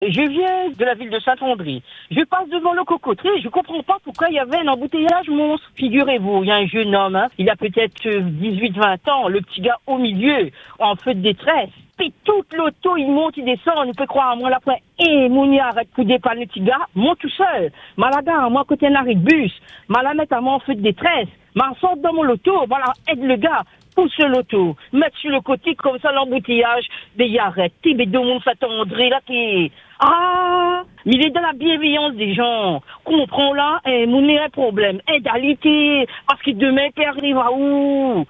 Je viens de la ville de Saint-André. Je passe devant le cocotier. Je comprends pas pourquoi il y avait un embouteillage monstre. Figurez-vous, il y a un jeune homme, il a peut-être 18-20 ans, le petit gars au milieu, en feu de détresse. Puis toute l'auto, il monte, il descend, on peut croire à moi l'après. Mouni arrête pour dépanner le petit gars, monte tout seul. Malaga, moi côté un arrêt de bus, la mettre à moi en feu de détresse. Sort dans mon loto, voilà, aide le gars. Pousse l'auto, mettre sur le côté comme ça l'embouteillage, mais arrête, mais deux monde s'attendrait là, mais il est dans la bienveillance des gens. Comprends là, mon problème, aide à l'été, parce que demain, il arrive à où?